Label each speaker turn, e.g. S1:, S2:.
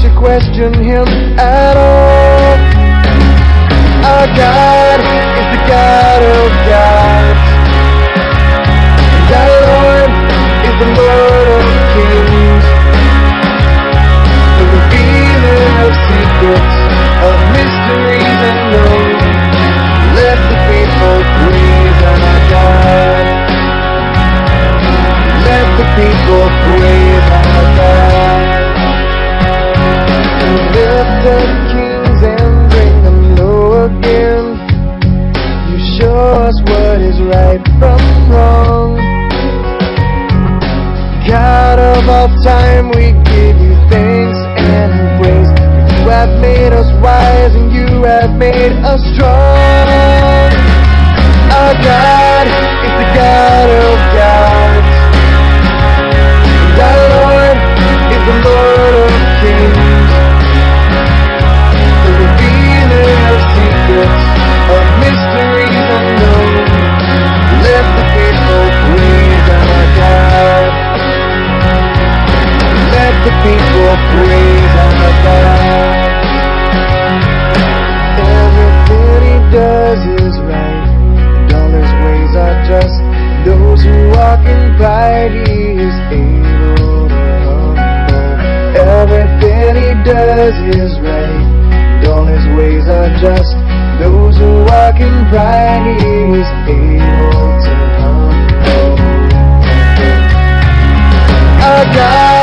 S1: to question him at all. Our God is the God of gods, and our Lord is the Lord of kings, the revealer of secrets, of mysteries unknown. Let the people praise our God. Let the people praise our God. Lift up kings and bring them low again. You show us what is right from wrong. God of all time, we give you thanks and praise. You have made us wise and you have made us strong. Our God is the God of gods, and our Lord is the Lord of kings, the revealer of secrets, of mysteries unknown. Let the people praise our God. Let the people praise our God. Everything he does is right, and all his ways are just. Those who walk in pride he is able to humble. Everything he does is right, and all his ways are just. Those who walk in pride he is able to humble. Our God